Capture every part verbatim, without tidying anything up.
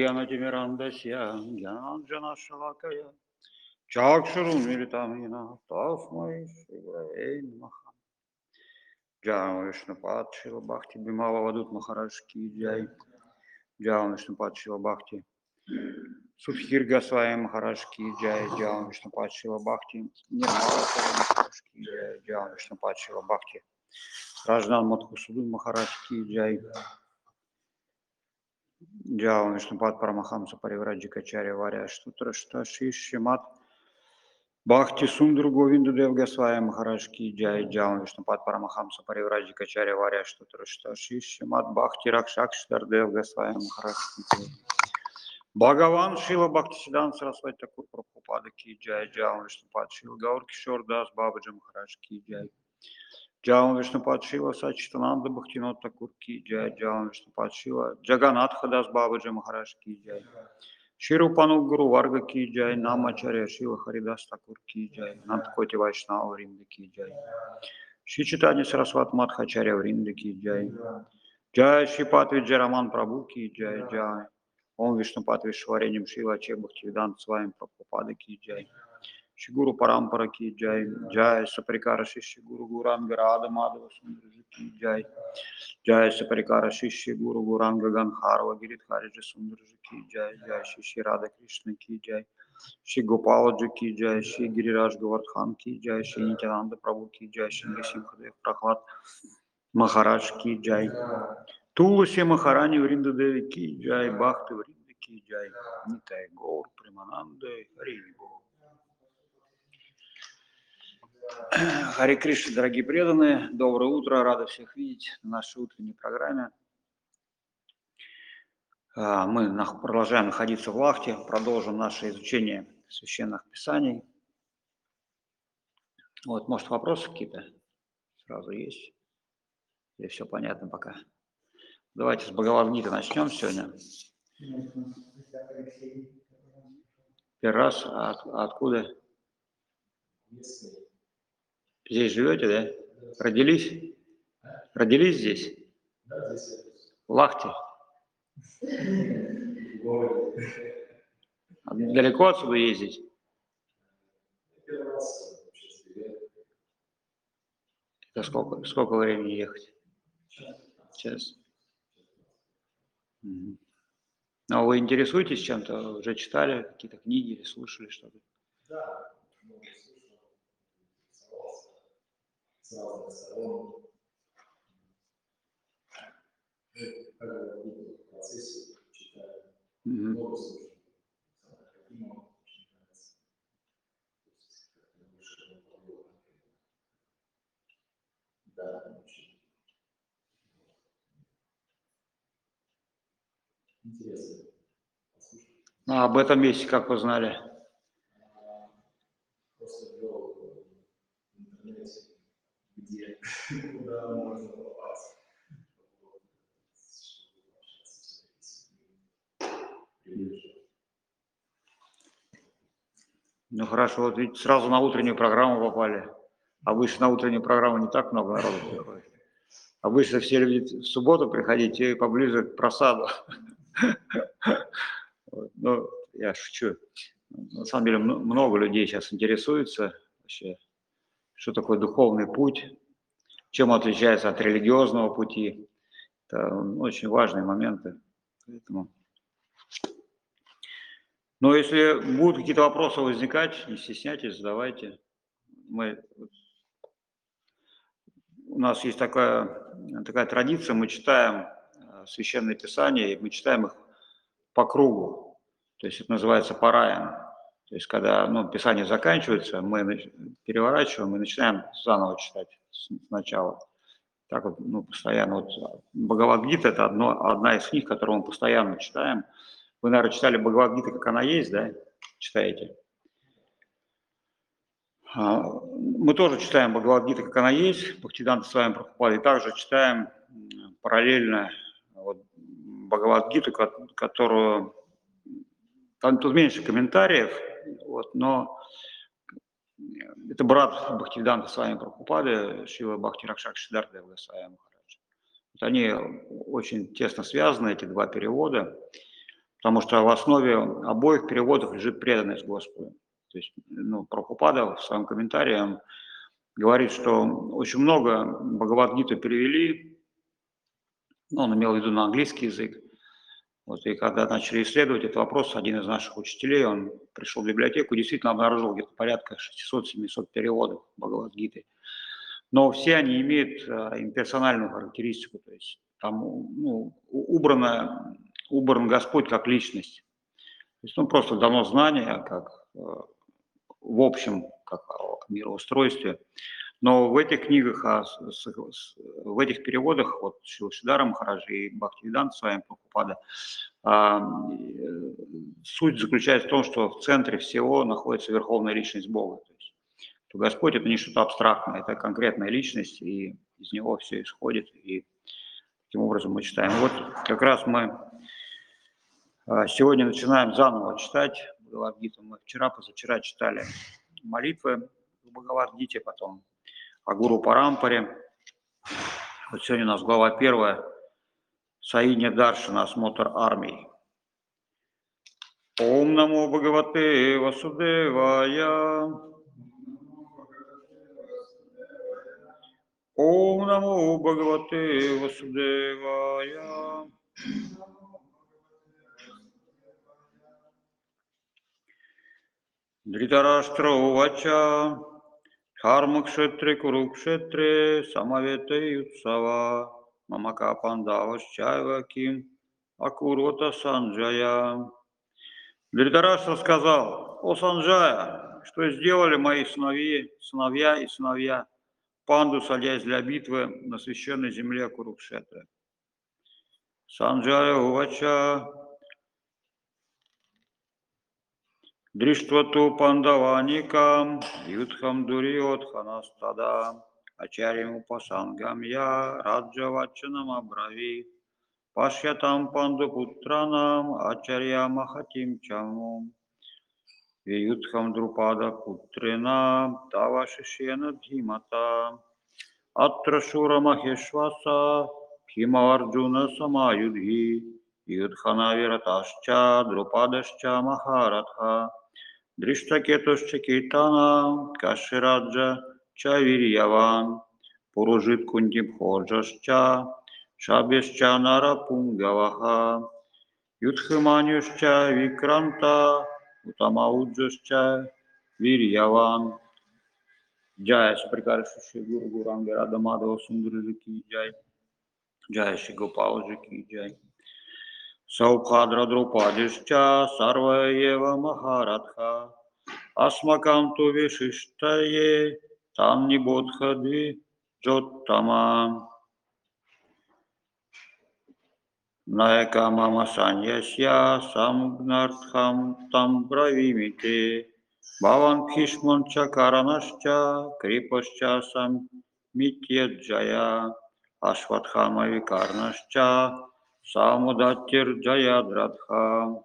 ज्ञानतिमिरान्धस्य ज्ञानाञ्जनशलाकया चाक्षुरुन्मिलितं येन तस्मै श्रीगुरवे नमः। जय विष्णुपाद शिव भक्ति बिमला अवधूत महाराज की जय। जय विष्णुपाद शिव भक्ति सुखीर गोस्वामी महाराज की जय। जय विष्णुपाद शिव भक्ति निर्मला महाराज की जय। जय विष्णुपाद शिव भक्ति राजनाथ मधुसूदन महाराज की जय। जय विष्णुपाद परमहंस परिव्राजकाचार्य वार्य штутрашта शिष्यमत Бхакти Сундар Говинда Дев Госвами Махарадж ки джай. Джай Вишнупад Парамахамса Паривраджикачарья Варя Штутрашта Шишимат Бхакти Ракшакшдар Дев Госвами Махарадж ки джай. Бхагаван Шила Бхактисиданта Сарасвати Такур Прабхупада ки джай. Джай Вишнупад Шила Гаур Кишор Дас Бабаджи Махарадж ки джай. Джай Вишнупад Шила Сачитананда Бхактинот Такур ки джай. Джай Вишнупад Шила Джаганатха Дас Бабаджи Махарадж ки джай. Ширупану Гуру Варга ки джай, Намачарья Шила Харидас Такур ки джай, Нандкоти Вайшнава Вринда ки джай, Шри Чайтанья Сарасвати Мадхачарья Вринда ки джай, Джай Шрипад Виджараман Прабhu ки джай, Джай Ом Вишнупад Вишвареням Шила Аче Бхактивиданта Свами Прабхупада ки джай, Шри Гуру Парампара ки джай, Джай Сапарикара Шиши Гуру Гуранга Рада Мадава Сундараджи ки джай, Джай Сапарикара Шиши Гуру Гуранга Ганхарва Гиридхариджи Сундараджи ки джай, Джай Шиши Рада Кришна ки джай, Шри Гопаладжи ки джай, Шри Гирирадж Говардхан ки джай, Шри Нитянанда Прабhu ки джай, Шри Нрисимхадев Прахлад Махарадж ки джай, Туласи Махарани Вринда Деви ки джай, Бхакти Вринда ки джай, Нитай Гаур Примананда Хари Бог. Хари Кришна, дорогие преданные, доброе утро, рада всех видеть на нашей утренней программе. Мы продолжаем находиться в Лахте, продолжим наше изучение священных писаний. Вот, может, вопросы какие-то сразу есть? Или все понятно пока? Давайте с Бхагавад-гиты начнем сегодня. Первый раз, а от, откуда? Здесь живете, да? Родились? Родились здесь? В Лахте? Далеко отсюда ездить? Это сколько, сколько времени ехать? Час. Угу. Но вы интересуетесь чем-то? Уже читали какие-то книги или слушали что-то? Да, много слушал, интересовался с разных сторон. Когда в процессе читаю, много слушаю. Каким очень нравится. Да, очень. Интересно. А об этом месте как вы знали? Просто ввел в интернете, где, куда можно попасть. Ну хорошо, вот ведь сразу на утреннюю программу попали. Обычно на утреннюю программу не так много народу приходит. Обычно все любят в субботу приходить и поближе к просаду. Ну, я шучу. На самом деле много людей сейчас интересуются вообще, что такое духовный путь, чем он отличается от религиозного пути. Это очень важные моменты. Поэтому... Но если будут какие-то вопросы возникать, не стесняйтесь, задавайте. Мы... У нас есть такая, такая традиция, мы читаем священные писания, и мы читаем их по кругу. То есть это называется параян. То есть когда ну, писание заканчивается, мы переворачиваем и начинаем заново читать сначала. Так вот, ну, постоянно. Вот Бхагавад-гита – это одно, одна из книг, которую мы постоянно читаем. Вы, наверное, читали Бхагавад-гиту, как она есть, да? Читаете? Мы тоже читаем Бхагавад-гиту, как она есть, Бхактивиданта Свами Прабхупада, и также читаем параллельно вот, Бхагавад-гиту, которую... Там тут меньше комментариев, вот, но это брат Бхактивиданта Свами Прабхупады, Шрила Бхакти Ракшакшидар Дев Госвами Махарадж. Вот они очень тесно связаны, эти два перевода, потому что в основе обоих переводов лежит преданность Господу. То есть, ну, Прабхупада в своем комментарии говорит, что очень много Бхагавад-гиты перевели, ну, он имел в виду на английский язык. Вот, и когда начали исследовать этот вопрос, один из наших учителей, он пришел в библиотеку и действительно обнаружил где-то порядка шестисот-семисот переводов Бхагавад-гиты. Но все они имеют а, имперсональную характеристику, то есть там ну, убрано, убран Господь как личность. То есть, ну, просто дано знание, как э, в общем, как о мироустройстве. Но в этих книгах, а с- с- в этих переводах, вот Шилшидара Махараджи и Бхактивиданта с вами Прабхупада, а, э, суть заключается в том, что в центре всего находится Верховная Личность Бога. То есть, что Господь – это не что-то абстрактное, это конкретная личность, и из него все исходит, и таким образом мы читаем. Вот как раз мы а, сегодня начинаем заново читать Бхагавад-гиту. Мы вчера, позавчера читали молитвы в Бхагавад-гите, потом о Гуру Парампаре. Вот сегодня у нас глава первая, Саидня Даршана, осмотр армий. Ом намо Бхагавате Васудевая. Ом намо Бхагавате Васудевая. Дритараштра Увача. Дхармакшетре Курукшетре Самавете Ютсава. Мамака Пандавашчайва Ким Акурвата Санджая. Дритараштра сказал: о Санджая, что сделали мои сыновья, сыновья и сыновья Панду, садясь для битвы на священной земле Курукшетры. Санджая Увача. Дриштвату Пандаваникам Юдхам Дуриотханастада Ачарьям Упасангам Я Раджавачанам Абрави Пашьятам Пандупутранам Ачарья Махатим Чамум Юдхам Друпада Путрина Тавашишена Дхимата Атрашура Махешваса Химаварджуна Самаюдхи Юдхана Вираташча Друпадашча Махарадха Дриштакетушча Кейтана Кашираджа Чавирьяван Пуружит Кундибходжашча Шабешча Нарапунгаваха Юдхиманюшча Викранта Утамауджашча Вирьяван. Джая Шаприкарши Гуру Гуранга Рада Мадава Сундры Ки Джай. Джая Шигопалджи Ки Джай. Саубхадра Друпадишча Сарваева Махарадха Асмаканту Вишиштае Там Нибодхадви Джоттама Наека Мама Саньясья Самгнартхам Там Бравимите Баван Бхишман Чакаранашча Крипашча Сам Митьеджая Ашватхама Викарнашча Самудаттир Джаядрадха.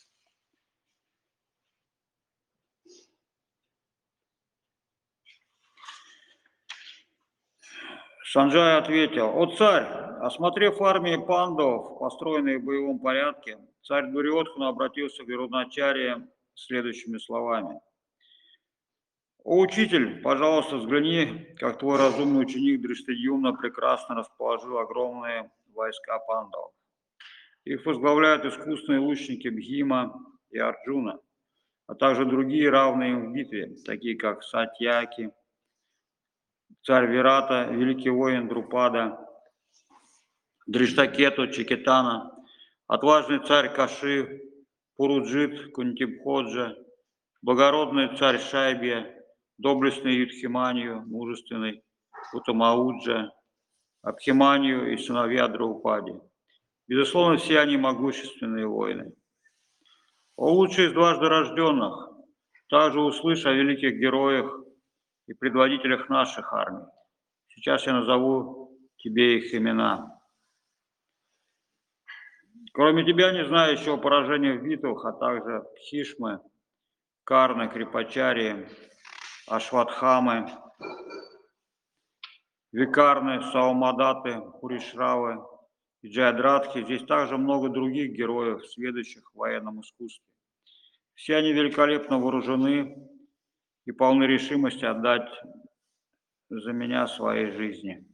Санджай ответил: о царь, осмотрев армии пандов, построенные в боевом порядке, царь Дурьодхана обратился к Веруначарье следующими словами: о учитель, пожалуйста, взгляни, как твой разумный ученик Дриштадьюмна прекрасно расположил огромные войска пандов. Их возглавляют искусные лучники Бхима и Арджуна, а также другие равные им в битве, такие как Сатьяки, царь Вирата, великий воин Друпада, Дриштакету, Чикетана, отважный царь Каши, Пуруджит, Кунтибходжа, благородный царь Шайбия, доблестный Юдхиманию, мужественный Утамауджа, Абхиманию и сыновья Драупади. Безусловно, все они могущественные воины. О лучший из дважды рожденных, также услышь о великих героях и предводителях наших армий. Сейчас я назову тебе их имена. Кроме тебя не знаю еще о поражениях в битвах, а также Пхишмы, Карны, Крипачари, Ашватхамы, Викарны, Саумадаты, Пуришравы, и Джайадратхи. Здесь также много других героев, сведущих в военном искусстве. Все они великолепно вооружены и полны решимости отдать за меня своей жизни.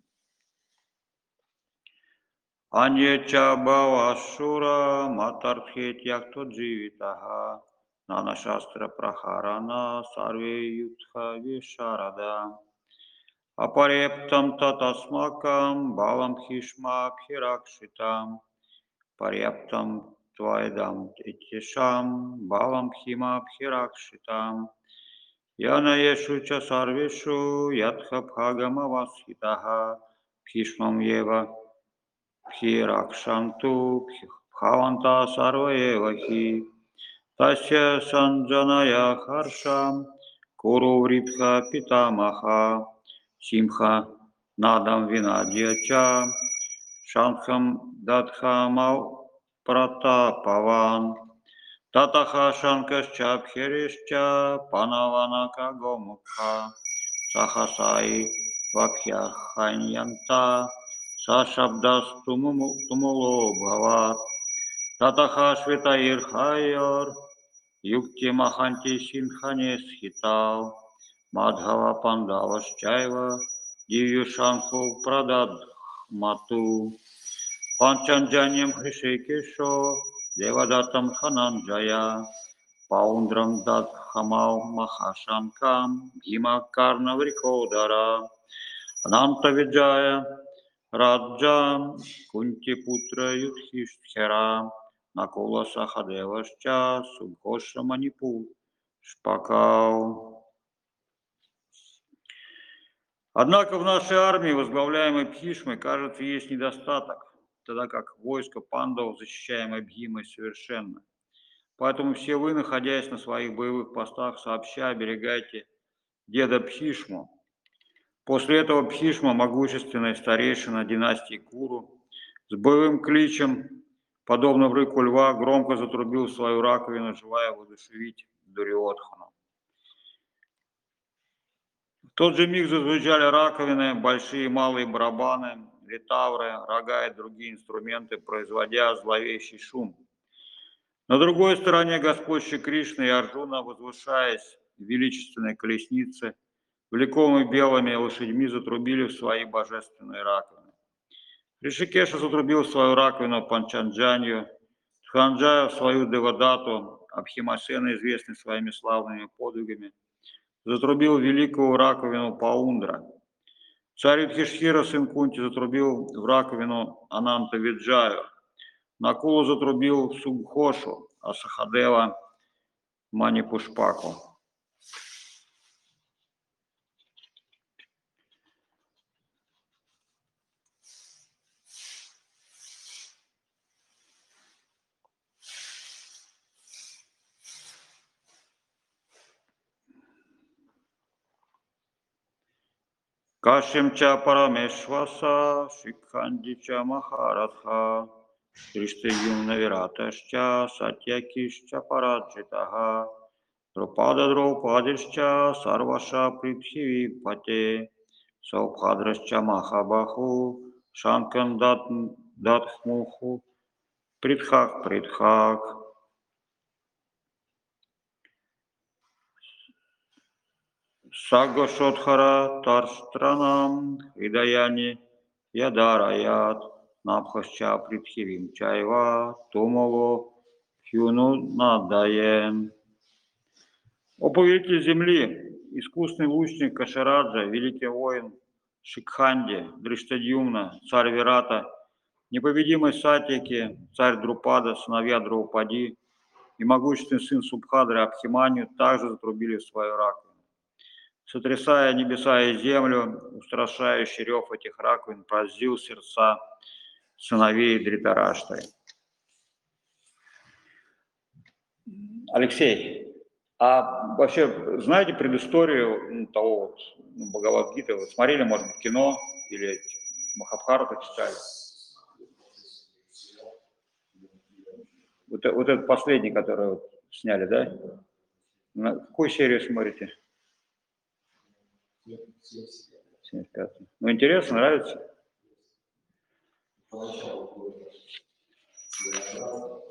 Аньяча Бавашура Матархет Яхто Дживитаха Нана Шастра Прахарана Сарве Ютха Вишарада Апарептам Татасмакам Балам Хишма Пхиракшитам Парептам Твайдам Титишам Балам Хима Пхиракшитам Яна Ешуча Сарвишу Ятха Бхагама Васхитаха Бхишмам Ева Пхиракшанту Бхаванта Сарваевахи Тасya Санджаная Харшам Куру Вритха Питамаха Симха Надам Винадьяча Шанхам Дадхамау Пратапаван Татаха Шанкашча Пхеришча Панаванака Гомукха Сахасаи Вапхяханьянта Сашабдас Тумуло Бхават Татаха Шветаир Хайор Юкти Маханти Синхане Схитал Мадхава Пандавашчайва Дивьюшанху Прадад Мату Панчанджаньям Хришикешо Девадатам Хананджая Паундрам Дадхамау Махашанкам Бхимакарна Врикодара Ананта Виджая Раджам Кунтипутра Юдхиштхера Накула Сахадевашча Субхоша Манипу Шпакау. Однако в нашей армии, возглавляемой Бхишмой, кажется, есть недостаток, тогда как войско пандов, защищаемое Бхимой, совершенно. Поэтому все вы, находясь на своих боевых постах, сообща оберегайте деда Бхишму. После этого Бхишма, могущественная старейшина династии Куру, с боевым кличем, подобно рыку льва, громко затрубил в свою раковину, желая воодушевить Дурьодхану. В тот же миг зазвучали раковины, большие и малые барабаны, литавры, рога и другие инструменты, производя зловещий шум. На другой стороне Господь Шри Кришна и Арджуна, возвышаясь в величественной колеснице, влекомые белыми лошадьми, затрубили в свои божественные раковины. Ришикеша затрубил в свою раковину Панчанджанью, Дханджая в свою Девадату, Абхимасена, известный своими славными подвигами, затрубил великую раковину Паундра. Царь Юдхиштхира, сын Кунти, затрубил в раковину Ананта Виджаю. Накулу затрубил в Субхошу, а Сахадева Манипушпаку. Кашимча Парамешваса, Шикхандича Махарадха, Триштагюмна Вираташча, Сатьякишча Параджитаха, Друпада Друпадишча, Сарваша Притхиви Пате, Саубхадрашча Махабаху, Шанкан Датхмуху, Притхак Притхак. Сагошотхара Тарштранам Хидаяни Ядараят Напхашча Притхивим Чайва Тумово Хюну Надаен. О повелитель земли, искусный лучник Кашараджа, великий воин Шикханди, Дриштадьюмна, царь Вирата, непобедимый Сатьяки, царь Друпада, сыновья Драупади и могущественный сын Субхадры Абхиманию также затрубили в свою раковину. Сотрясая небеса и землю, устрашающий рев этих раковин поразил сердца сыновей Дритараштры. Алексей, а вообще знаете предысторию того вот Бхагавад-гиты? Вот смотрели, может быть, кино или Махабхарата читали? Вот, вот этот последний, который вот сняли, да? На какую серию смотрите? семьдесят пятую. Ну, интересно, нравится? поначалу какой-то своеобразный,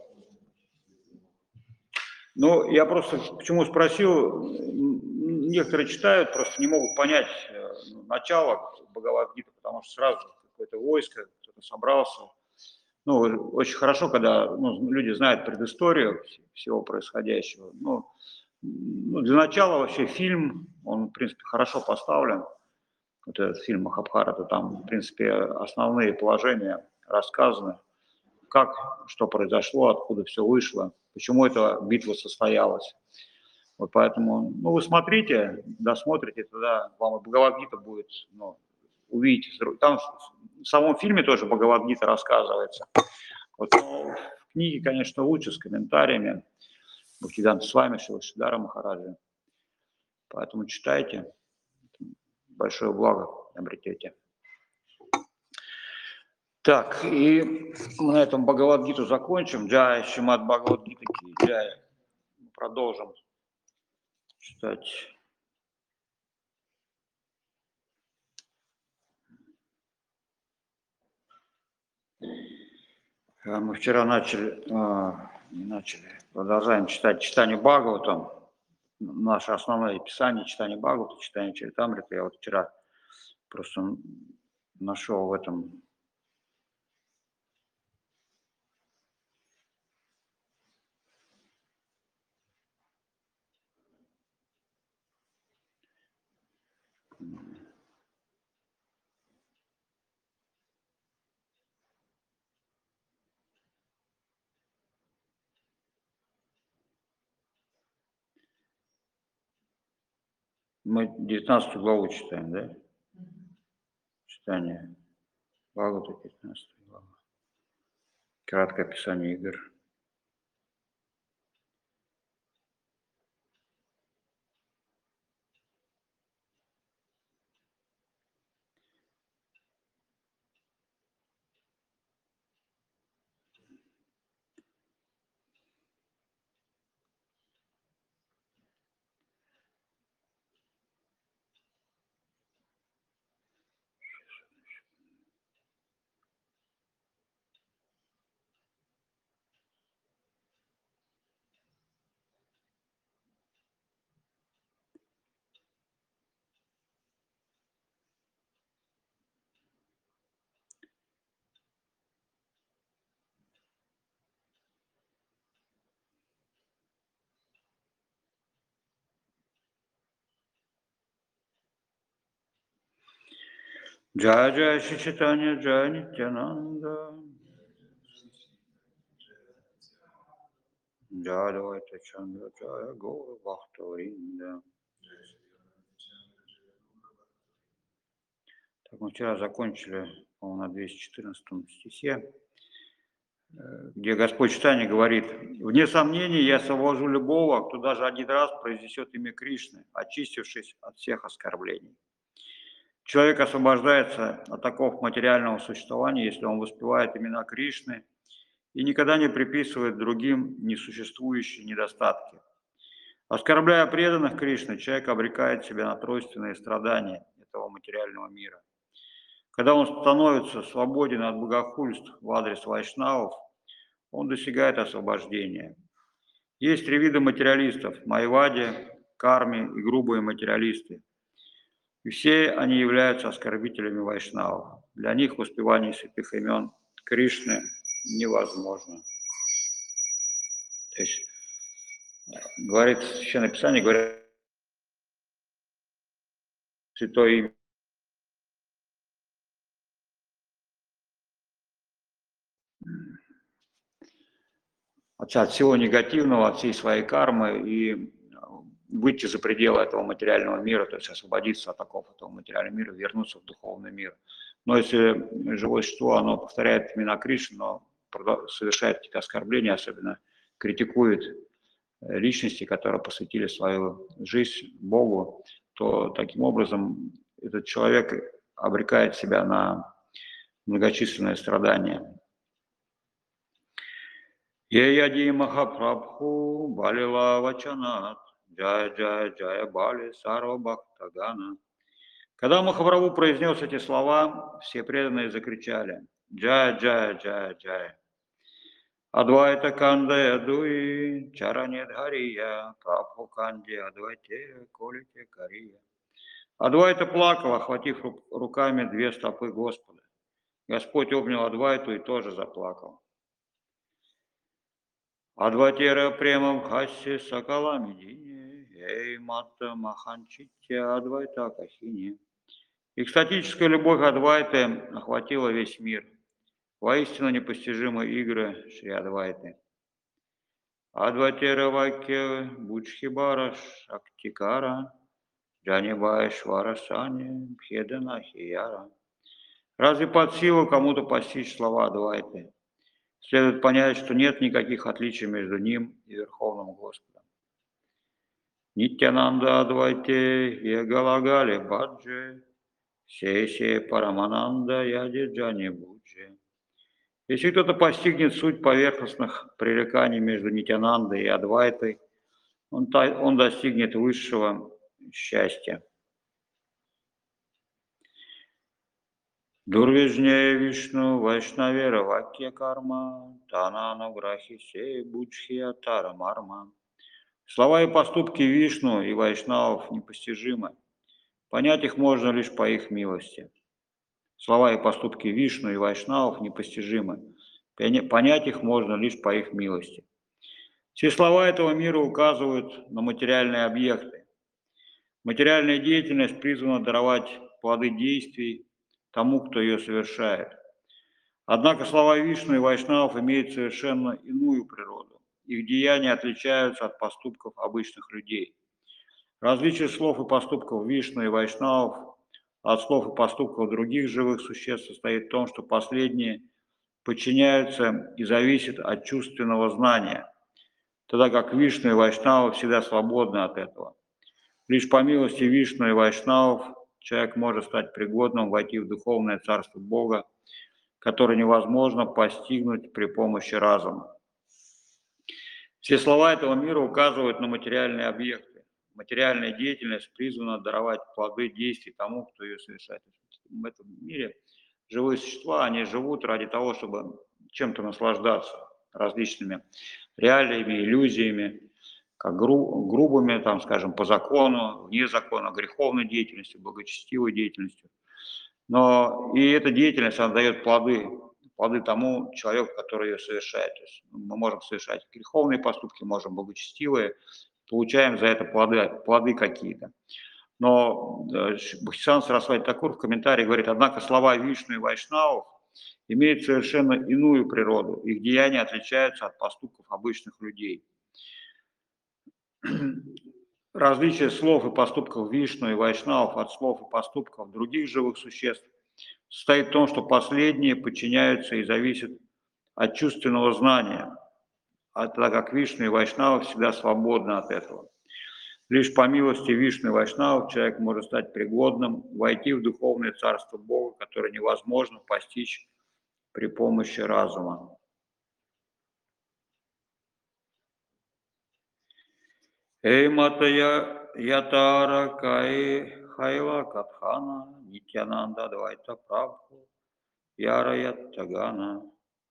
Ну, я просто почему спросил, м, некоторые читают, просто не могут понять э, ну, начало Бхагавад-гиты, потому что сразу какое-то войско, кто-то собрался. Ну, очень хорошо, когда ну, люди знают предысторию всего происходящего. Ну, ну, для начала вообще фильм, он, в принципе, хорошо поставлен. Вот этот фильм Махабхарата, там, в принципе, основные положения рассказаны, как, что произошло, откуда все вышло, почему эта битва состоялась. Вот поэтому, ну, вы смотрите, досмотрите, тогда вам и Бхагавад-гита будет, ну, увидите. Там в самом фильме тоже Бхагавад-гита рассказывается. Вот, ну, в книге, конечно, лучше, с комментариями. Бхактивиданта Свами Шилашидара Махараджа. Поэтому читайте, большое благо обретете. Так, и мы на этом Бхагавад-гиту закончим. Джай, Шримад Бхагавад-гита Ки Джай. Продолжим читать. Мы вчера начали, не начали, продолжаем читать читание Бхагавата. Наше основное писание читание Бхагавата, читание Чаритамриты. Я вот вчера просто нашел в этом мы девятнадцатую главу читаем, да? Читание Бхагавата, девятнадцатая глава. Краткое описание игр. Джая Джая Шри Чайтанья Джая Нитянанда. Джая Двайта Чандра Джая Гора Бхактавринда. Так, мы вчера закончили, по-моему, на двести четырнадцатом стихе, где Господь Чайтанья говорит: «Вне сомнений, я освобожу любого, кто даже один раз произнесет имя Кришны, очистившись от всех оскорблений». Человек освобождается от оков материального существования, если он воспевает имена Кришны и никогда не приписывает другим несуществующие недостатки. Оскорбляя преданных Кришны, человек обрекает себя на тройственные страдания этого материального мира. Когда он становится свободен от богохульств в адрес вайшнавов, он достигает освобождения. Есть три вида материалистов – майвади, карми и грубые материалисты. И все они являются оскорбителями вайшнавов. Для них воспевание святых имен Кришны невозможно. То есть, говорит Священное Писание, говорит, святое имя от всего негативного, от всей своей кармы и выйти за пределы этого материального мира, то есть освободиться от оков этого материального мира, вернуться в духовный мир. Но если живое существо, оно повторяет имена Кришны, но совершает какие-то оскорбления, особенно критикует личности, которые посвятили свою жизнь Богу, то таким образом этот человек обрекает себя на многочисленные страдания. Еяди Махапрабху Балила Вачанат, Джая Джая Джая Бали Сарва Бхактагана. Когда Махапрабху произнес эти слова, все преданные закричали: Джая, джая, джая, джая. Адвайта Канда Ядуи, Чаранет Хария, Прабху Канди, Адвайте, Колите Кария. Адвайта плакал, охватив ру- руками две стопы Господа. Господь обнял Адвайту и тоже заплакал. Адватера премам хаси сакалами дине, эй матта маханчитя Адвайта кахине. Экстатическая любовь Адвайты охватила весь мир. Воистину непостижимые игры Шри Адвайты. Адватера вакья Буджхибара Шактикара, Джанибая Шварасани, Бхедана Хияра. Разве под силу кому-то постичь слова Адвайты? Следует понять, что нет никаких отличий между ним и Верховным Господом. Нитянанда Адвайте Ягалагали Баджи, Сесе Парамананда Яди Джани Буджи. Если кто-то постигнет суть поверхностных пререканий между Нитянандой и Адвайтой, он, та- он достигнет высшего счастья. Дурвижняя Вишну Вайшнавера Вакья Карма, Танана Грахисе Буджхия Тара Марма. Слова и поступки Вишну и Вайшнавов непостижимы. Понять их можно лишь по их милости. Слова и поступки Вишну и Вайшнавов непостижимы. Поня- Понять их можно лишь по их милости. Все слова этого мира указывают на материальные объекты. Материальная деятельность призвана даровать плоды действий тому, кто ее совершает. Однако слова Вишну и Вайшнавов имеют совершенно иную природу. Их деяния отличаются от поступков обычных людей. Различие слов и поступков Вишну и Вайшнавов от слов и поступков других живых существ состоит в том, что последние подчиняются и зависят от чувственного знания, тогда как Вишну и Вайшнавы всегда свободны от этого. Лишь по милости Вишну и Вайшнавов человек может стать пригодным войти в духовное царство Бога, которое невозможно постигнуть при помощи разума. Все слова этого мира указывают на материальные объекты. Материальная деятельность призвана даровать плоды действий тому, кто ее совершает. В этом мире живые существа, они живут ради того, чтобы чем-то наслаждаться различными реалиями, иллюзиями, как гру- грубыми, там, скажем, по закону, вне закона, греховной деятельностью, благочестивой деятельностью. Но и эта деятельность, она дает плоды, плоды тому человеку, который ее совершает. То есть мы можем совершать греховные поступки, можем благочестивые, получаем за это плоды, плоды какие-то. Но э, Бхактисиданта Сарасвати Такур в комментарии говорит, однако слова Вишну и Вайшнавов имеют совершенно иную природу. Их деяния отличаются от поступков обычных людей. Различие слов и поступков Вишну и Вайшнавов от слов и поступков других живых существ состоит в том, что последние подчиняются и зависят от чувственного знания, а так как Вишну и Вайшнавы всегда свободны от этого. Лишь по милости Вишну и Вайшнавов человек может стать пригодным войти в духовное царство Бога, которое невозможно постичь при помощи разума. Эй, Матая Ятара Кай Хайла Катхана Нитянанда Двайта Прабху Яра Яттагана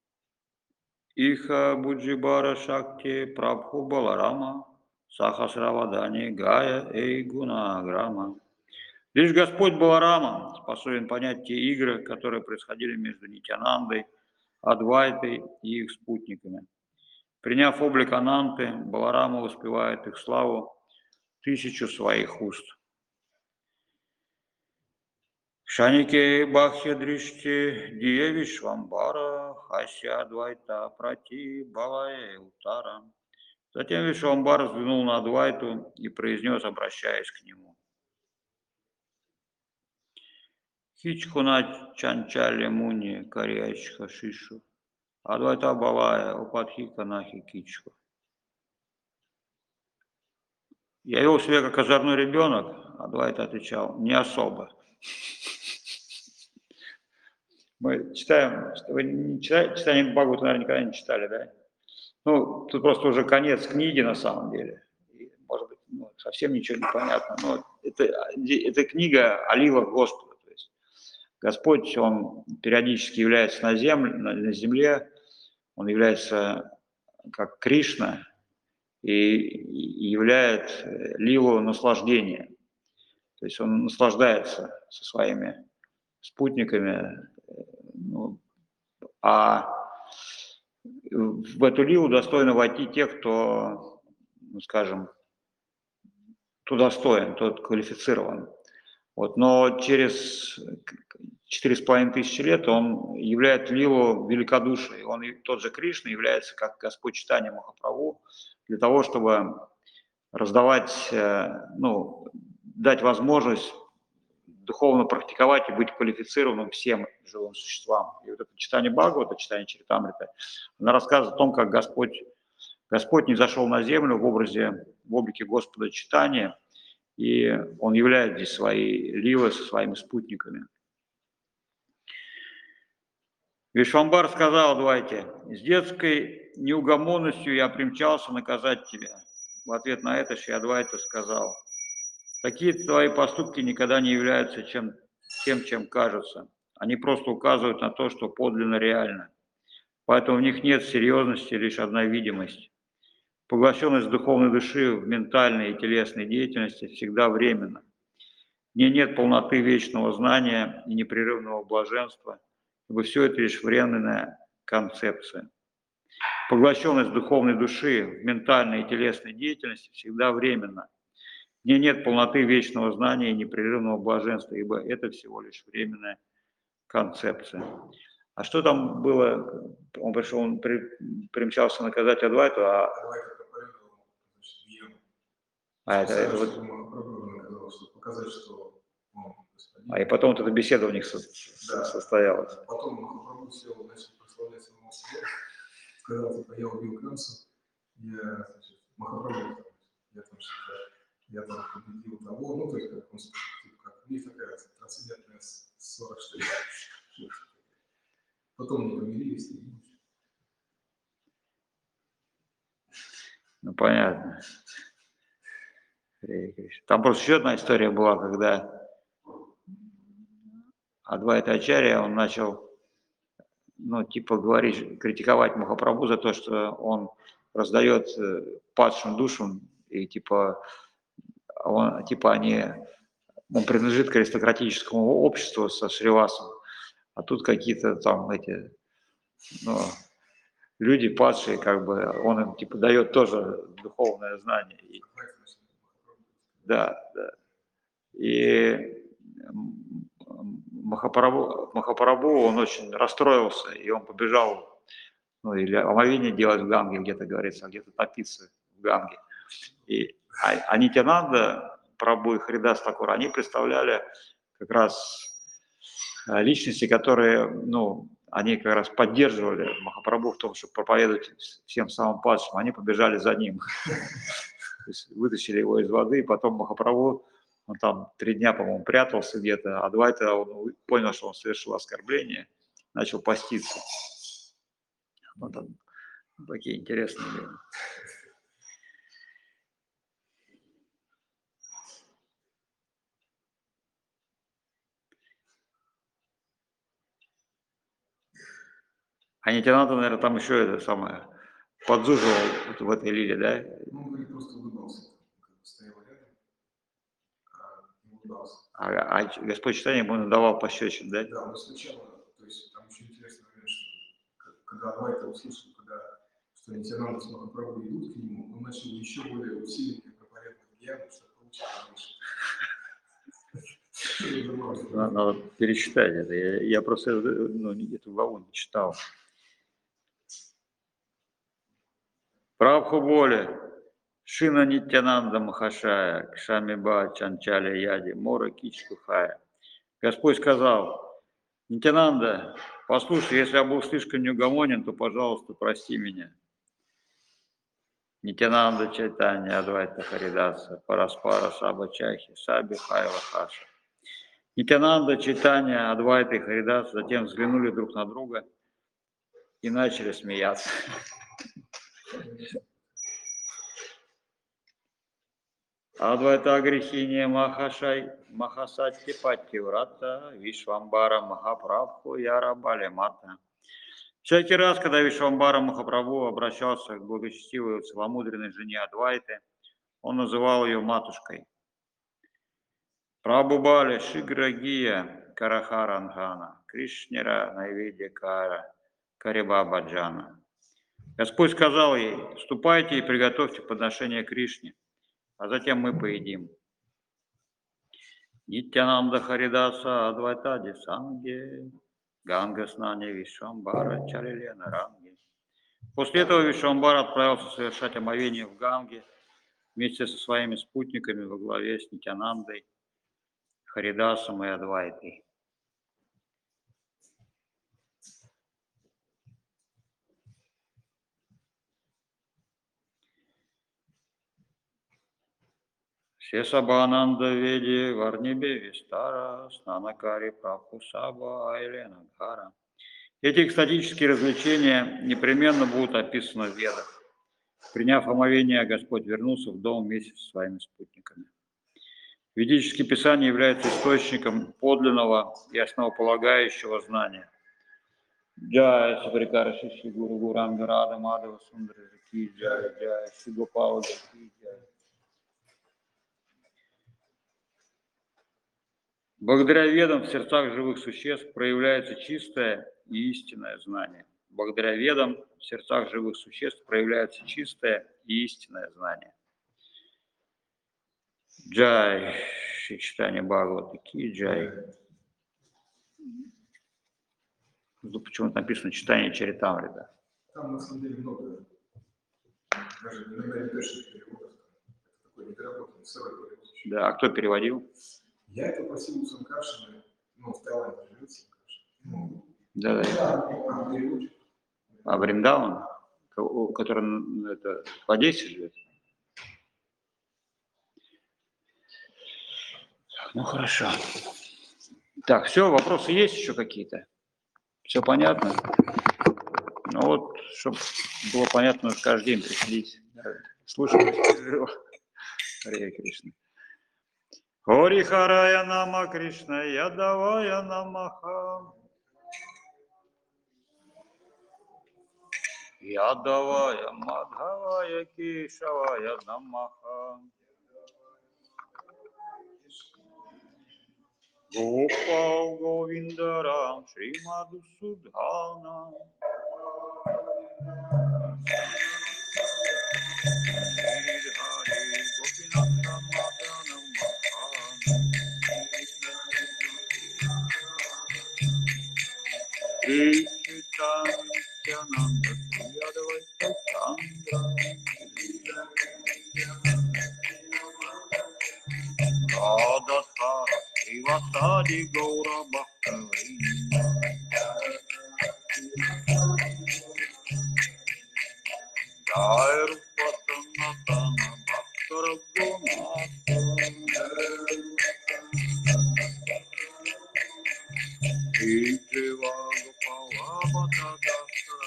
Иха Буджибара Шакти Прабху Баларама Сахасравадани Гая Эй Гунаграма. Лишь Господь Баларама способен понять те игры, которые происходили между Нитянандой, Адвайтой и их спутниками. Приняв облик Ананты, Баларама воспевает их славу тысячу своих уст. Шанике Бахья Дришти Диевишвамбара Хася Адвайта Прати Балая Утара. Затем Вишвамбара взглянул на Адвайту и произнес, обращаясь к нему. Хичхуна Чанчали Муни Кариачха Шишу. Адвайта Балая Упадхика Нахи Кичху. Я вел себя как озорной ребенок, Адвайта отвечал, не особо. Мы читаем, вы не читаете, читание Бхагавата, наверное, никогда не читали, да? Ну, тут просто уже конец книги на самом деле. И, может быть, ну, совсем ничего не понятно. Но это, это книга о ливах Господа. То есть Господь, Он периодически является на земле, на земле, Он является как Кришна и являет лилу наслаждения. То есть Он наслаждается со своими спутниками, ну, а в эту лилу достойно войти те, кто, ну, скажем, кто достоин, тот квалифицирован. Вот, но через четыре с половиной тысячи лет он являет лилу великодушия. Он, тот же Кришна, является как Господь читания Махапрабху для того, чтобы раздавать, ну, дать возможность духовно практиковать и быть квалифицированным всем живым существам. И вот это читание Бхагавата, читание Чаритамриты, оно рассказывает о том, как Господь, Господь не зашел на землю в образе, в облике Господа читания, и Он являет здесь свои лилы со своими спутниками. Вишвамбар сказал Адвайте: «С детской неугомонностью я примчался наказать тебя». В ответ на это Шри Адвайта сказал: «Такие твои поступки никогда не являются чем, тем, чем кажутся. Они просто указывают на то, что подлинно реально. Поэтому в них нет серьезности, лишь одна видимость. Поглощенность духовной души в ментальной и телесной деятельности всегда временна. В ней нет полноты вечного знания и непрерывного блаженства, ибо все это лишь временная концепция. Поглощенность духовной души в ментальной и телесной деятельности всегда временна. В ней нет полноты вечного знания и непрерывного блаженства, ибо это всего лишь временная концепция». А что там было? Он пришел, он при, примчался наказать Адвайту, а... А, это, это вот... показать, что он господин. А и потом вот эта беседа у них со... да. состоялась. Потом Махапрабху сел, начал прославлять самого себя, сказал, типа, я убил Камсу, я, значит, Махапрабху, я там что-то, я там победил того, ну, то есть, как он, типа, как, у них такая трансцендентная ссора, что ли. Потом они помирились. Ну, понятно. Там просто еще одна история была, когда Адвайта Ачарья, он начал, ну, типа, говорить, критиковать Махапрабху за то, что он раздает падшим душам, и, типа, он, типа, они, он принадлежит к аристократическому обществу со Шривасом, а тут какие-то там эти, ну, люди падшие, как бы, он им, типа, дает тоже духовное знание. И, да, да. И Махапрабху, Махапрабху, он очень расстроился, и он побежал, ну, или омовение делать в Ганге, где-то говорится, а где-то топиться в Ганге. И а, а Нитянанда, Прабху и Харидас Такур, они представляли как раз личности, которые, ну, они как раз поддерживали Махапрабху в том, чтобы проповедовать всем самым падшим, они побежали за ним. То есть вытащили его из воды, и потом Махапрабху, он там три дня, по-моему, прятался где-то, а Адвайта, он понял, что он совершил оскорбление, начал поститься. Вот там такие интересные были. А Нитянанда, наверное, там еще это самое подзуживал вот в этой лиле, да? Ну, он говорит, просто улыбался, стоял рядом, а улыбался. А, а Господь читание ему надавал пощечин, да? Да, но сначала, то есть там очень интересный момент, что когда Адвайта услышал, когда, что Нитянанда с Махапрабху идут к нему, он начал еще более усиленнее проповедовать гьяну, чтобы получить больше. Надо, надо перечитать это. Я, я просто, ну, эту главу не читал. Прабху воли, Шина Нитянанда Махашая, Кшамиба Чанчаля Яди, Мора Кичкухая. Господь сказал: Нитянанда, послушай, если я был слишком неугомонен, то, пожалуйста, прости меня. Нитянанда Чайтанья Адвайта Харидаса, Параспара Сабачахи, Саби Хайла Хаша. Нитянанда Чайтанья Адвайта и Харидаса затем взглянули друг на друга и начали смеяться. Адвайта Грихине Махашай Махасати Пативрата Вишвамбара Махапрабху Яра Балимата. Всякий раз, когда Вишвамбара Махапрабху обращался к благочестивой целомудренной жене Адвайты, он называл ее матушкой. Прабхубали Шиграгия Карахарангана Кришнера Найвидя Кара Карибабаджана. Господь сказал ей: ступайте и приготовьте подношение Кришне, а затем мы поедим. Нитянанда Харидаса Адвайтади Санге Ганга Снани Вишвамбара Чарилена Ранги. После этого Вишвамбара отправился совершать омовение в Ганге вместе со своими спутниками во главе с Нитянандой, Харидасом и Адвайтой. Сесабананда Веди Варнибе Вистара Снанакари Прабхусаба Айлена Гара. Эти экстатические развлечения непременно будут описаны в Ведах. Приняв омовение, Господь вернулся в дом вместе со своими спутниками. Ведические писания являются источником подлинного и основополагающего знания. Джай Сабрикара Шиши Гуру Гурам Рада Мадава Сундра Ки Джай Джай Шигопава Ки Джай. Благодаря ведам в сердцах живых существ проявляется чистое и истинное знание. Благодаря ведам в сердцах живых существ проявляется чистое и истинное знание. Джай, читание Бхагавата Ки Джай. Тут почему-то написано читание Чаритамрита. Там на самом деле много, даже иногда не точных переводов. Это такой недоработанный сырой перевод. Да, а кто переводил? Я это просил у Санкаршина, ну, в Таиланде живет Санкаршин. Ну, Да, да. а переводчик. А Вриндаун, который это, в Одессе живет? Ну, хорошо. Так, все, вопросы есть еще какие-то? Все понятно? Ну вот, чтобы было понятно, нужно каждый день приходить. Слушай, Харе Кришна. Хори Харая Нама Кришна, Ядавая Намаха. Ядавая Мадхавая Кешавая Намаха. Гопал Говиндарам Шримаду Судхана. Гиридхари Гопинатха Маданам Махан. Кришитам Нитянанда Ядавайта Чандра. Радхара Ивасади Гаура Бхактавринда. Джай Рупа Санатана Бхакта Рагунатха. И Джива Гопала Бхатта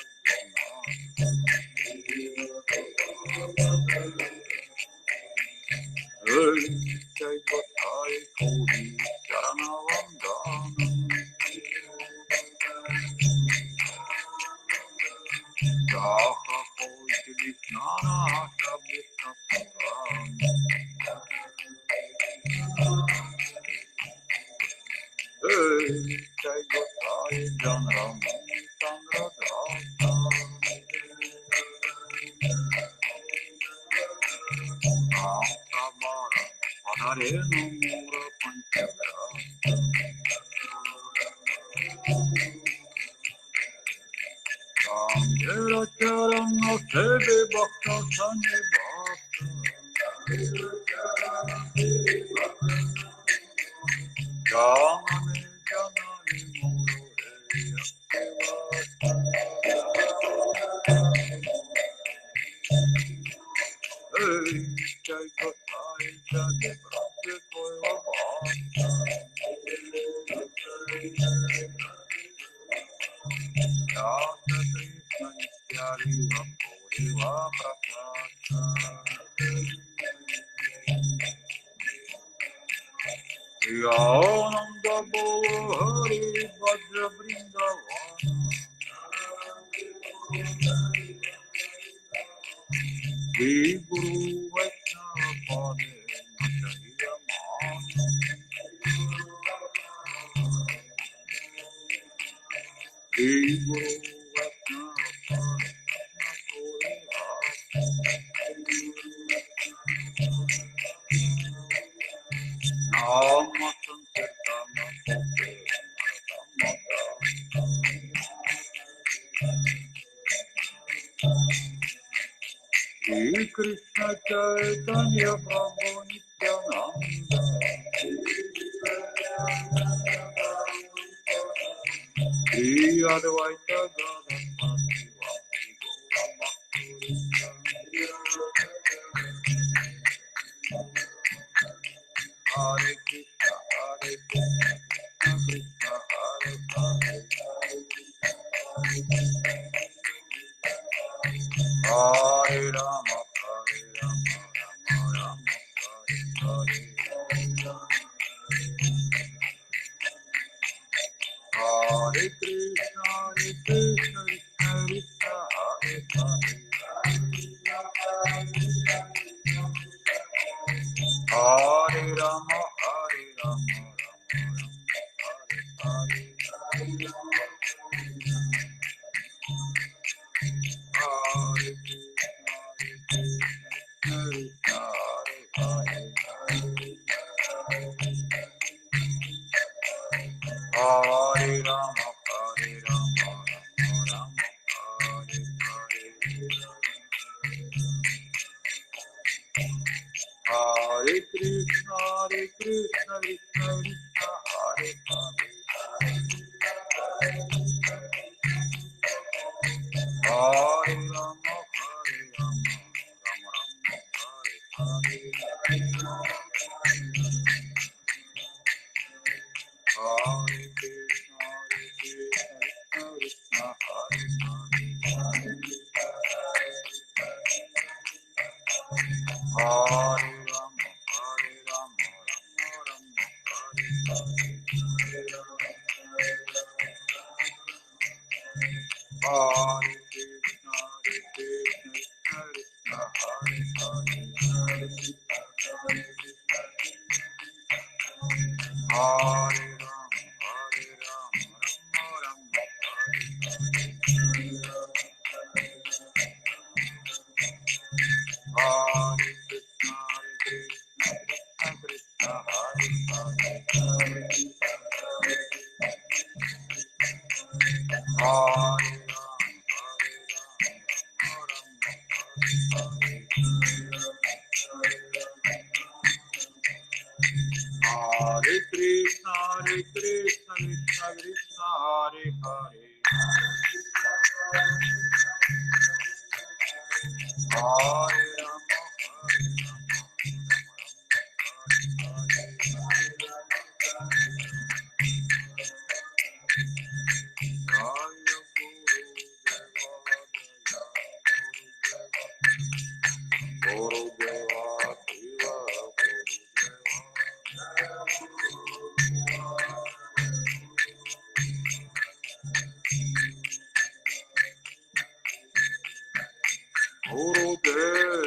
Эй, Чай Готай Кури Чаранавандана. Даха Хойти Вишнана Шабдиса Сарана. Эй, Чай Готай Джанрамани Санградата. Ахтабара Падарена Мура Панчагра. Сангера Чарана Себе Бхакта Сане Бхакта. Janane Janane Muro Hey, Jai Gotai Jai Prabhu Koya Bhakta. Jata Krishna Nityari Vapuri Vaprakata. bolo Hari Bhadra Vrindavana. Shri Guru Vaishnava Pade Natayamana. Shri Guru Vaishnava Pade Nama Sankirtana Pote Shri Krishna Chaitanya Prabhu Nityananda Shri Advaita Gadadhari Hare Krishna Hare Krishna Krishna Hare Hare Hare Rama Hare Rama Rama Rama Hare Hare Hare Krishna Hare Krishna Krishna Krishna Hare Hare Hare Rama Hare Rama Rama Rama Hare Hare Rama Hare Rama Rama Rama Hare Hare Hare Krishna Hare Krishna Krishna Krishna Hare Hare Hare Rama Hare Rama Rama Rama Hare Hare Hare Krishna Hare Krishna Krishna Hare Hare Hare Rama Hare Rama Rama Rama Hare Hare Hare Krishna Hare Krishna Krishna Hare Hare Hare Rama Hare Rama Rama Rama Hare Hare Hare Krishna Hare Krishna Krishna Krishna Hare Hare Hare Hare Krishna, Hare Krishna, Krishna Krishna, Hare Hare. Hare Rama, Hare Rama, Hare Jaya Guru Deva, Deva, Guru Deva, Guru Deva,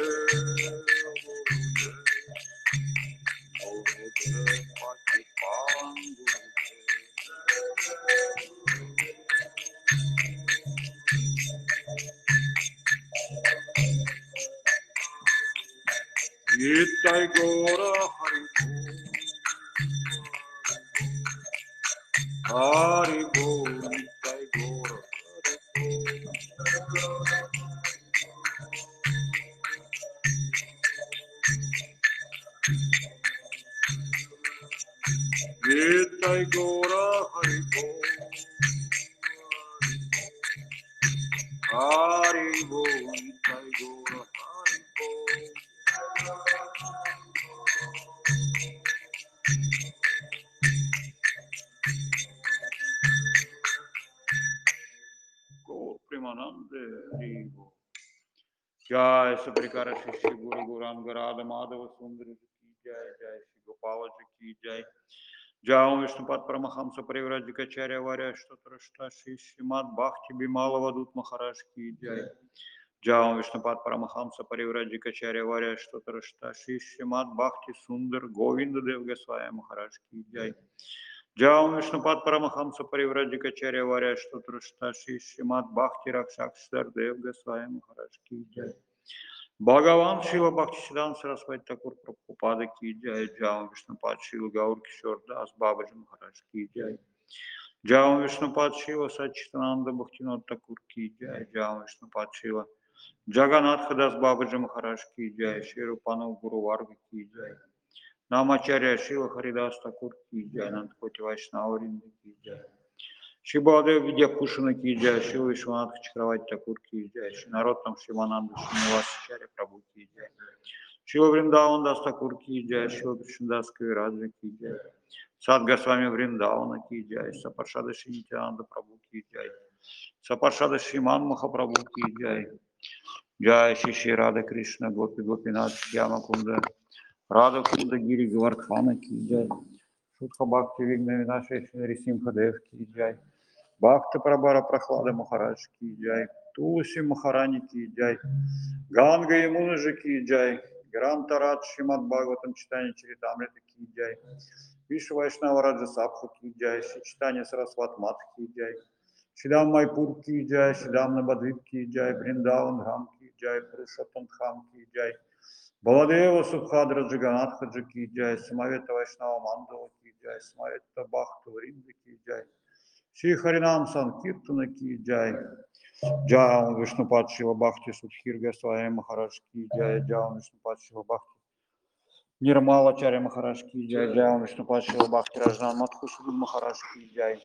Guru Deva, Patipan Guru Nitai Gora Hari Bo, Hari Bo, Nitai Gora Nitai Gora Hari Bo, Hari Bo, Nitai Gora Hari Bo. Gaur Premanande Hari Bo. Jai Sabrikara Shri Guru Gauranga Radha Madhava Sundari Ji ki Jai, Jai Shri Gopala Ji ki Jai, Джао Вишнупад Парамахамса Паривраджикачаря Варя Штутра Шимат Бхакти Бималава Дут Махараш Ки Джай. Джао Вишнупад Парамахамса Паривраджикачаря Варя Штутра Шимат Бхакти Сундар Говинда Дев Госвами Махараш Ки Джай. Джао Вишнупад Парамахамса Паривраджикачаря Варя Штутра Шимат Бхакти Ракшакшар Дев Госвами Махараш Ки Джай. Бхагаван Шила Бхактисидан Сарасвати Такур Прабхупада Ки Джай. Джао Вишнупад Шила Гаур Кишор Дас Бабаджи Махараш Ки Джай. Джао Вишнупад Шила Сачитананда Бхактинот Такур Ки Джай. Джао Вишнупад Шила Джаганатха Дас Бабаджи Махараш Ки Джай. Ширупану Гуру Варга Ки Джай. Намачарья Шила Харидас Такур Ки Джай. Нандхоти Вайшнава Ринда Ки Джай. Шибадев Видяпушина Ки Джай. Шила Вишванатха Чакравати Такур Ки Джай. Шинаротам Шивананда Шинивасачарья Прабhu Ки Джай. Шила Вриндаван Дас Такур Ки Джай. Шила Кришнадас Кавираджа Ки Джай. Сад Госвами Вриндавана Ки Джай. Сапаршада Шинитянанда Прабhu Ки Джай. Сапаршада Шриман Махапрабху Ки Джай. Джай Шиши Рада Кришна Гопи Гопинат Яма Кунда Рада Кунда Гири Гавардхана Ки Джай. Шутха Бхакти Вигна Винаши Рисимха Дев Ки Джай. Бхакти Прабара Прахлада Махарадж Ки Джай. Тулси Махарани Ки Джай. Ганга Ямунаджи Ки Джай. Грантарат Шримад Бхагаватам Читание Чаритамрита Ки Джай. Вишва Вайшнава Раджа Сабха Ки Джай. Читание Сарасват Мат Ки Джай. Шидам Майпур Ки Джай. Шидам Набадвип Ки Джай. Бриндаван Dham Ки Джай. Пурушоттам Dham Ки Джай. Баладева Субхадра Джаганатхаджа Ки Джай. Самавета Вайшнава Мандала Ки Джай. Самавета Бхакта Вринда Ки Джай. Шри Харинам Санкиртана Ки Джай. Джао Вишнупад Шила Бхакти Судхир Госвами Махарадж Ки Джай. Джао Вишнупад Шила Бхакти Нирмала Чаря Махарадж Ки Джай. Джао Вишнупад Шила Бхакти Раджан Мадхусудин Махарадж Ки Джай.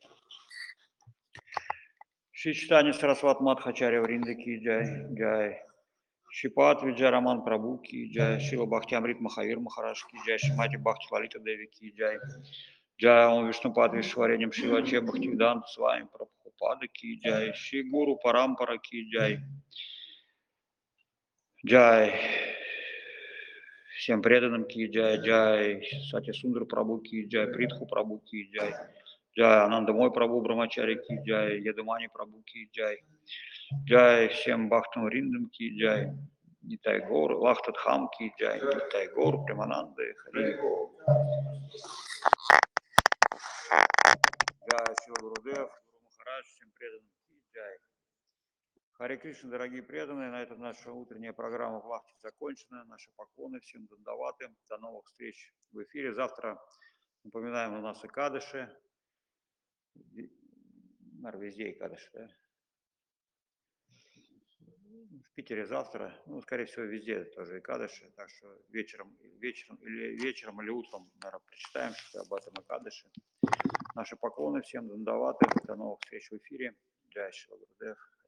Шри Читани Сарасват Мадхачаря Вринда Ки Джай. Джай. Шипат Виджараман Прабhu Ки Джай. Шила Бхакти Амрит Махавир Махарадж Ки Джай. Шимати Бхакти Лалита Деви Ки Джай. Джай Ом Вишнупад Вишвареням Шила Че Бхактивиданта с вами Прабхупада Ки Джай. Шри Гуру Парампара Ки Джай. Джай. Всем преданным Ки Джай. Джай. Сати Сундар Прабhu Ки Джай. Притху Прабhu Ки Джай. Джай Анандамой Прабhu Брамачари Ки Джай. Ядумани Прабhu Ки Джай. Джай всем Бхактам Риндам Ки Джай. Нитай Гор, Лахтадхам Ки Джай. Нитай Гор, Примананды, Хари Гор. Джай Шила Гурудев, Гуру Махарадж, всем преданным Ки Джай. Харе Кришна, дорогие преданные, на этом наша утренняя программа в Лахте закончена. Наши поклоны всем дандаваты. До новых встреч в эфире. Завтра, напоминаем, у нас и Кадыши. Наверное, везде и Кадыши, да? В Питере завтра, ну, скорее всего, везде тоже и Кадыши. Так что вечером, вечером, или, вечером или утром, наверное, прочитаем что-то об этом и Кадыши. Наши поклоны всем дандаваты. До новых встреч в эфире. Джай Шила Гурудев.